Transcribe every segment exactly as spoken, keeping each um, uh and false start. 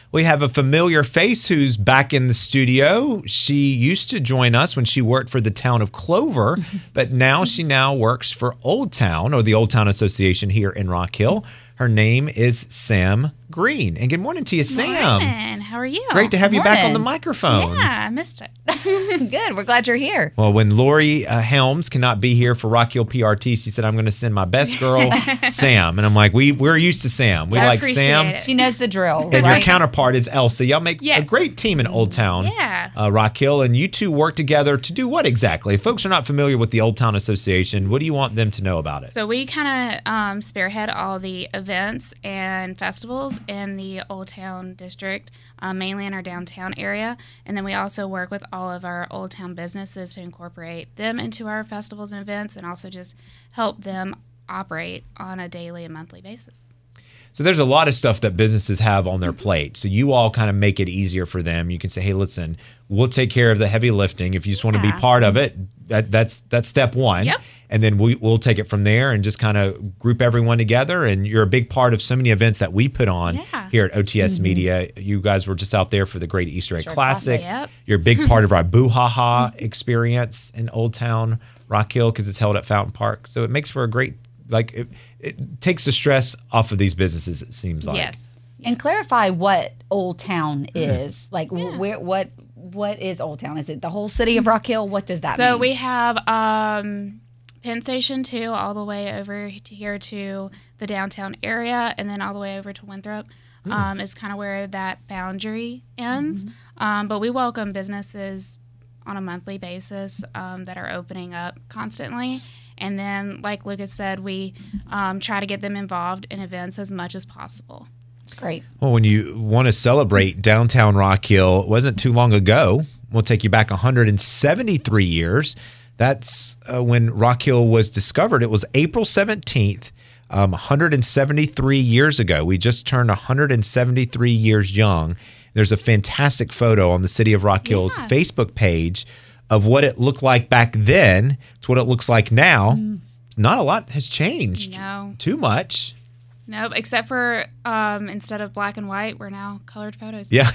We have a familiar face who's back in the studio. She used to join us when she worked for the town of Clover, but now she now works for Old Town, or the Old Town Association here in Rock Hill. Her name is Sam Green. And good morning to you, Sam. Morning. How are you? Great to have you back on the Morning. microphones. Yeah, I missed it. Good. We're glad you're here. Well, when Lori uh, Helms cannot be here for Rock Hill P R T, she said, I'm going to send my best girl, Sam. And I'm like, we, we're used to Sam. We I like appreciate Sam. it. She knows the drill. And right? your counterpart is Elsa. Y'all make Yes. a great team in Old Town, Yeah. uh, Rock Hill. And you two work together to do what exactly? If folks are not familiar with the Old Town Association, what do you want them to know about it? So we kind of um, spearhead all the events and festivals in the Old Town district, uh, mainly in our downtown area. And then we also work with all of our Old Town businesses to incorporate them into our festivals and events, and also just help them operate on a daily and monthly basis. So there's a lot of stuff that businesses have on their plate. So you all kind of make it easier for them. You can say, hey, listen, we'll take care of the heavy lifting. If you just want to be Yeah. part of it, that, that's that's step one. Yep. And then we, we'll take it from there and just kind of group everyone together. And you're a big part of so many events that we put on Yeah. here at O T S Media. You guys were just out there for the Great Easter Egg Sure, Classic. Yep. You're a big part of our Boo Ha Ha experience in Old Town Rock Hill because it's held at Fountain Park. So it makes for a great, like, it, it takes the stress off of these businesses, it seems like. Yes. And clarify what Old Town is. Like, where, what, what is Old Town? Is it the whole city of Rock Hill? What does that mean? So we have um, Penn Station two all the way over to here to the downtown area, and then all the way over to Winthrop um, is kind of where that boundary ends. Um, but we welcome businesses on a monthly basis um, that are opening up constantly. And then, like Lucas said, we um, try to get them involved in events as much as possible. It's great. Well, when you want to celebrate downtown Rock Hill, it wasn't too long ago. We'll take you back one hundred seventy-three years. That's uh, when Rock Hill was discovered. It was April seventeenth, um, one hundred seventy-three years ago. We just turned one hundred seventy-three years young. There's a fantastic photo on the City of Rock Hill's Yeah. Facebook page of what it looked like back then to what it looks like now. Not a lot has changed. No. Too much. Nope, except for um, instead of black and white, we're now colored photos. Yeah.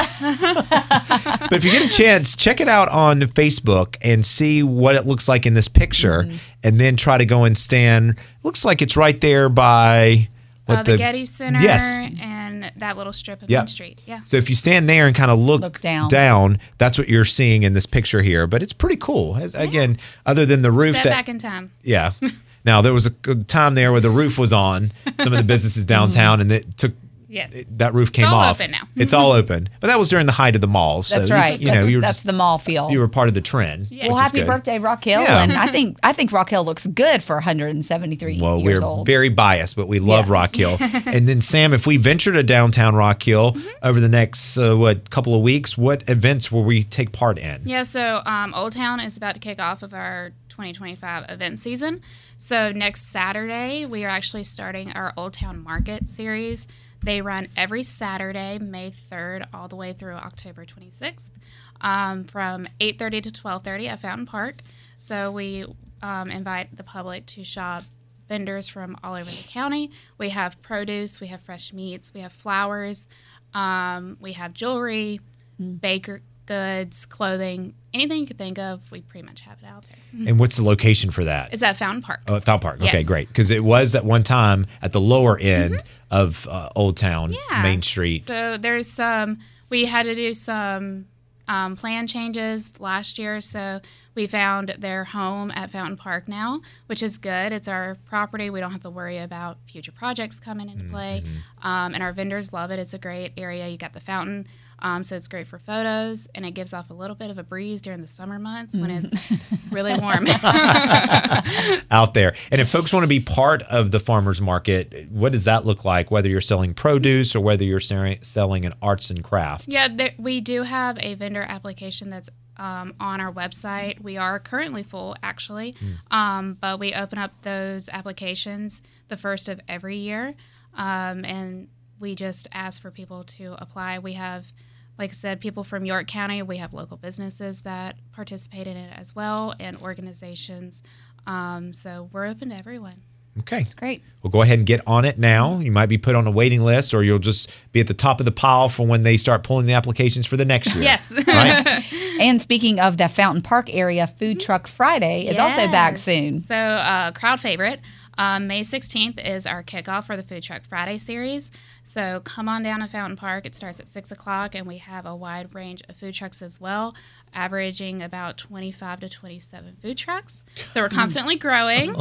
But if you get a chance, check it out on Facebook and see what it looks like in this picture, and then try to go and stand. Looks like it's right there by what Uh, the, Getty Center Yes. and that little strip of Yep. Main Street. Yeah. So if you stand there and kind of look, Look down. down, that's what you're seeing in this picture here. But it's pretty cool. As, Again, other than the roof Step that back in time. yeah. Now there was a good time there where the roof was on some of the businesses downtown, and it took Yes. it- that roof came all off. open now. It's all open, but that was during the height of the mall. So That's you- right. You, that's, know, you were that's just, the mall feel. you were part of the trend. Yeah. well, which is happy good. birthday, Rock Hill! Yeah. And I think I think Rock Hill looks good for one hundred seventy-three Well, years we're old. very biased, but we love Yes. Rock Hill. And then, Sam, if we venture to downtown Rock Hill Mm-hmm. over the next uh, what couple of weeks, what events will we take part in? Yeah, so um, Old Town is about to kick off of our twenty twenty-five event season. So next Saturday, we are actually starting our Old Town Market series. They run every Saturday, May third, all the way through October twenty-sixth, um, from eight thirty to twelve thirty at Fountain Park. So we um, invite the public to shop vendors from all over the county. We have produce, we have fresh meats, we have flowers, um, we have jewelry, baker goods, clothing, anything you could think of, we pretty much have it out there. And what's the location for that? It's at Fountain Park. Oh, at Fountain Park. Okay, Yes. great. Because it was at one time at the lower end of uh, Old Town, Yeah. Main Street. So there's some, we had to do some um, plan changes last year. So we found their home at Fountain Park now, which is good. It's our property. We don't have to worry about future projects coming into play. Um, and our vendors love it. It's a great area. You got the fountain. Um, so it's great for photos, and it gives off a little bit of a breeze during the summer months when it's really warm. out there. And if folks want to be part of the farmers market, what does that look like? Whether you're selling produce or whether you're selling selling an arts and craft? Yeah, there, we do have a vendor application that's um, on our website. We are currently full, actually, um, but we open up those applications the first of every year, um, and we just ask for people to apply. We have, like I said, people from York County. We have local businesses that participate in it as well, and organizations. Um, so we're open to everyone. Okay. That's great. Well, go ahead and get on it now. You might be put on a waiting list, or you'll just be at the top of the pile for when they start pulling the applications for the next year. Yes. Right? And speaking of the Fountain Park area, Food Truck Friday is also back Yes. soon. So, uh, crowd favorite. Um, May sixteenth is our kickoff for the Food Truck Friday series. So come on down to Fountain Park. It starts at six o'clock, and we have a wide range of food trucks as well, averaging about twenty-five to twenty-seven food trucks. So we're constantly growing.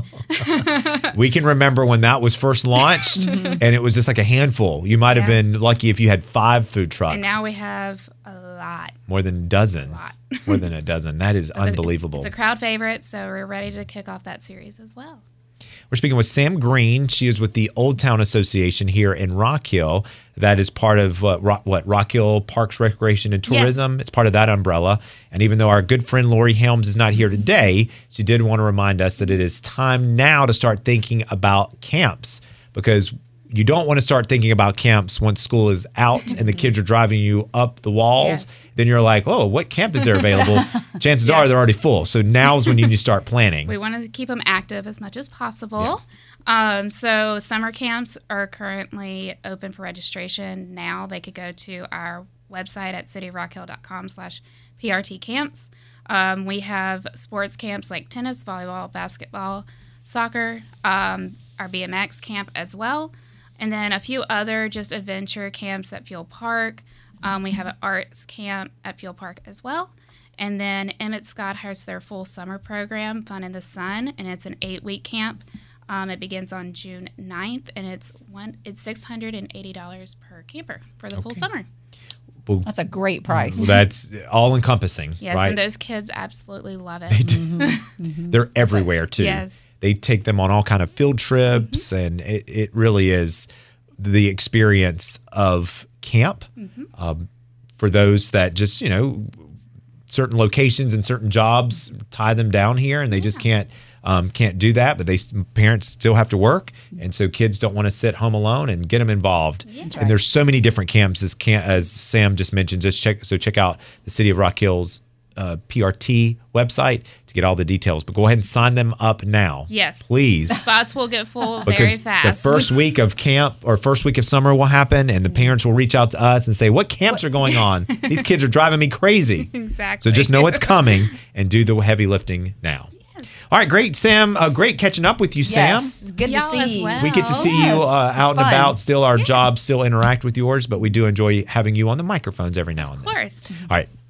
We can remember when that was first launched, and it was just like a handful. You might have Yeah. been lucky if you had five food trucks. And now we have a lot. More than dozens. More than a dozen. That is unbelievable. It's a crowd favorite, so we're ready to kick off that series as well. We're speaking with Sam Green. She is with the Old Town Association here in Rock Hill. That is part of what, Rock, what Rock Hill Parks, Recreation, and Tourism. Yes. It's part of that umbrella. And even though our good friend Lori Helms is not here today, she did want to remind us that it is time now to start thinking about camps, because you don't want to start thinking about camps once school is out and the kids are driving you up the walls. Yes. Then you're like, oh, what camp is there available? Chances Yeah. are they're already full. So now's when you need to start planning. We want to keep them active as much as possible. Um, so summer camps are currently open for registration now. They could go to our website at cityrockhill.com slash PRT camps. Um, we have sports camps like tennis, volleyball, basketball, soccer, um, our B M X camp as well. And then a few other just adventure camps at Fuel Park. Um, we have an arts camp at Fuel Park as well. And then Emmett Scott has their full summer program, Fun in the Sun, and it's an eight-week camp. Um, it begins on June ninth, and it's one. It's six hundred eighty dollars per camper for the full summer. That's a great price. Well, that's all encompassing, Yes, right? and those kids absolutely love it. They're everywhere too. Yes. They take them on all kind of field trips, and it, it really is the experience of camp um, for those that just, you know, certain locations and certain jobs tie them down here, and they just can't um, can't do that. But they parents still have to work, and so kids don't want to sit home alone, and get them involved. And there's so many different camps as can as Sam just mentioned. Just check so check out the City of Rock Hill's uh, P R T website to get all the details. But go ahead and sign them up now. Yes. Please. Spots will get full Because very fast. the first week of camp or first week of summer will happen, and the parents will reach out to us and say, what camps are going on? These kids are driving me crazy. Exactly. So just know it's coming and do the heavy lifting now. All right, great, Sam. Uh, great catching up with you, Sam. Yes, it's good Y'all to as see you. well. We get to see Yes, you uh, it's out and fun. about. Still, our jobs still interact with yours, but we do enjoy having you on the microphones every now and then. Of course. All right.